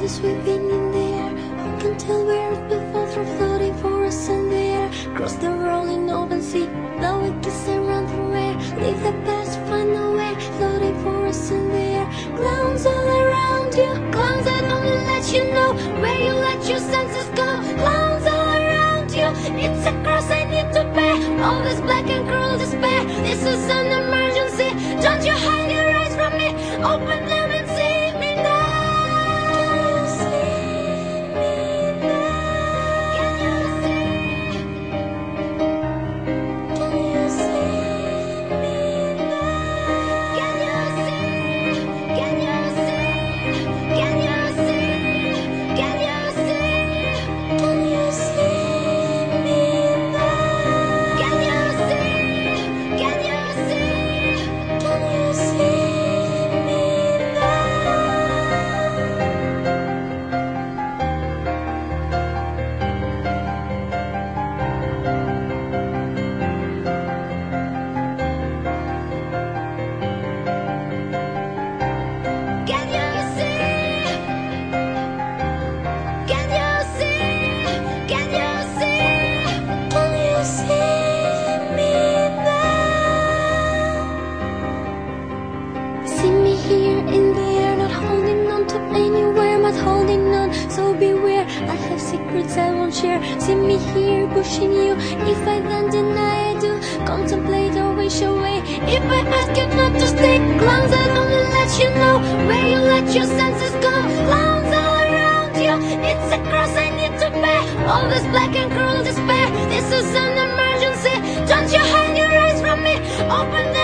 cloud is sweeping in the air. Who can tell where it will fall through, floating for us in the air? Cross the rolling open sea, now we kiss and run from air. Leave the past, find a way, floating for us in the air. Clowns all around you, clowns that only let you know where you let your senses go. Clowns all around you, it's a cross I need to bear. All this black and cruel despair, this is an emergency. Don't you hide your eyes from me, open them and see me now. Can you see me now? Can you see? Can you see me now? Can you see? Can you see? Can you see? Can you see? Can you see me now? Can you see? Can you see? Can you see me now? Can you see? Can you see? Can you see? Can you see me now? See me here in the air, not holding on to anywhere, not holding on, so beware. I have secrets I won't share. See me here pushing you, if I then deny I do, contemplate or wish away. If I ask you not to stay, clowns that only let you know where you let your senses go. Clowns all around you, it's a cross I need to bear. All this black and cruel despair, this is an emergency. Don't you hide your eyes from me, open them